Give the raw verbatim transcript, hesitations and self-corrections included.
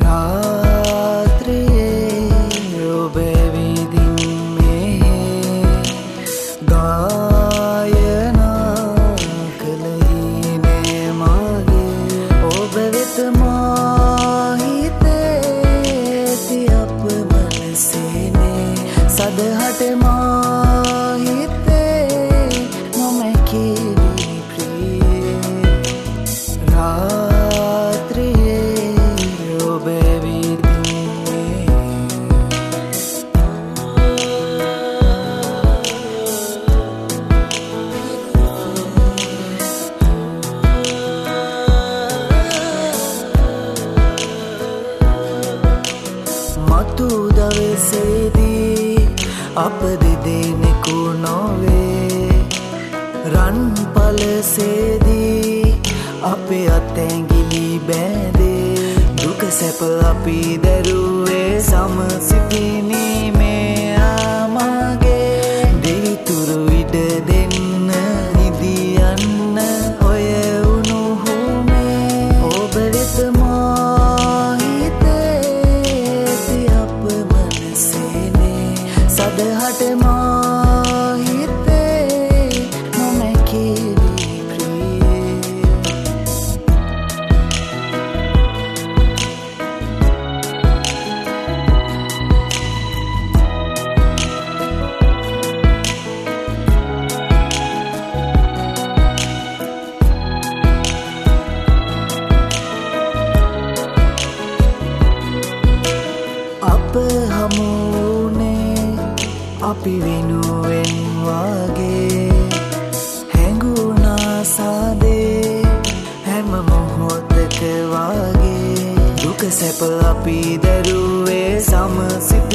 රාත්‍රියේ ඔබ විදින්නේ ගායනා කළේ මාගේ ඔබ වෙත මා හිතේ ඇති අප මනසේනේ සදහට මා හිතේ නොමැකිලි ප්‍රියේ රාත්‍රියේ ඔබ මතු දවසේදී අප දෙදෙනෙකු නොවේ රන් පලසේදී අපේ අතැඟිලි බැඳේ දුක සැප අපි දැරුවේ සමසිතිනීමේ ආමගේ දෙවිතුරු ඉඩ දෙන්න නිදියන්න ඔය උණුහුමේ ඔබ වෙත මා සදහට මා හිතේ නොමැකිලි ප්‍රියේ අප හමුුනේ අපි වෙනුවෙන් වාගේ හැඟුණා සාදේ හැම මොහොතක වාගේ දුක සැප අපි දැරුවේ සමසිත